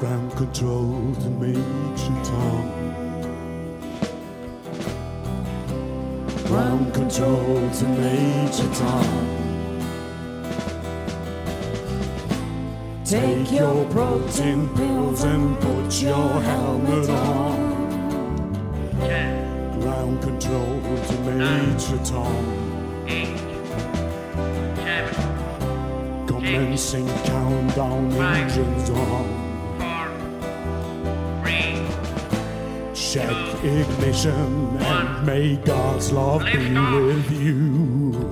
Ground control to Major Tom. Ground control to Major Tom. Take your protein pills and put your helmet on. Ground control to Major Tom. 8, 7, Commencing countdown, engines on. 4, 3, Check ignition and may God's love be with you.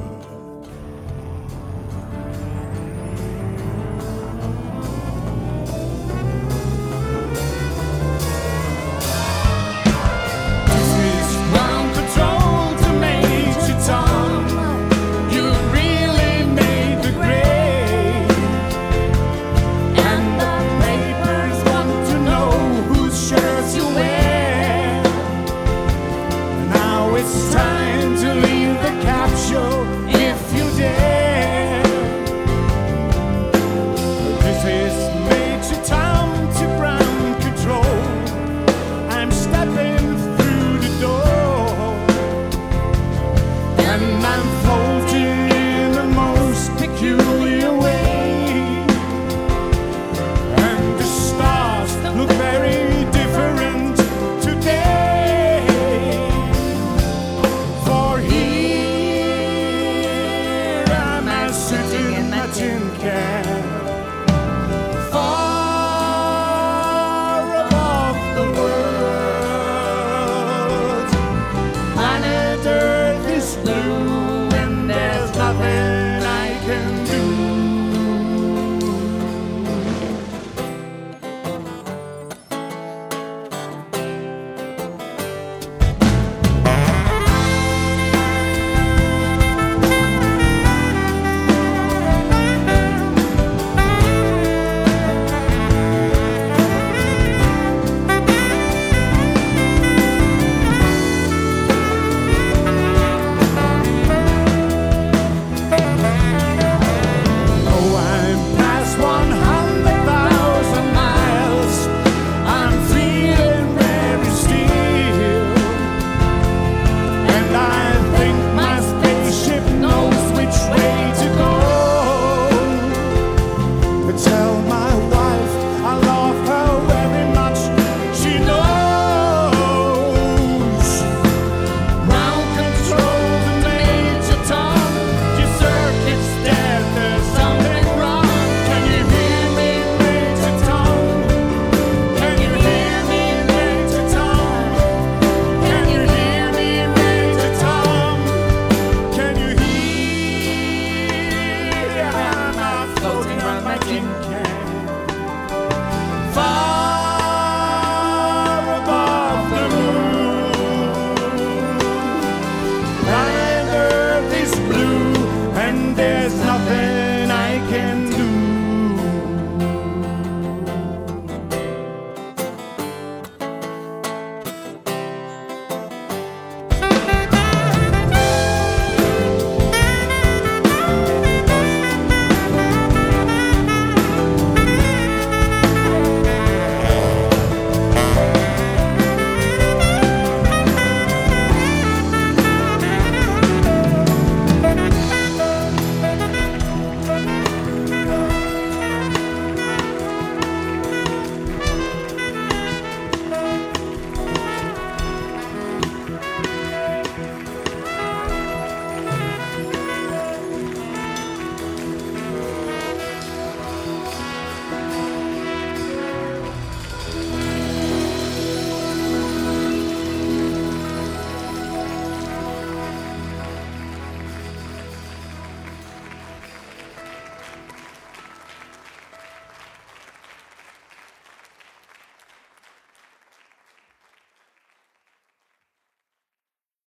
It's time to leave the capsule if you dare. This is Major Tom to ground control. I'm stepping through the door, and I'm floating in the most peculiar way. And the stars look very different today. Sitting in my tin can, far above the world. Planet Earth is blue, and there's nothing I can do. Far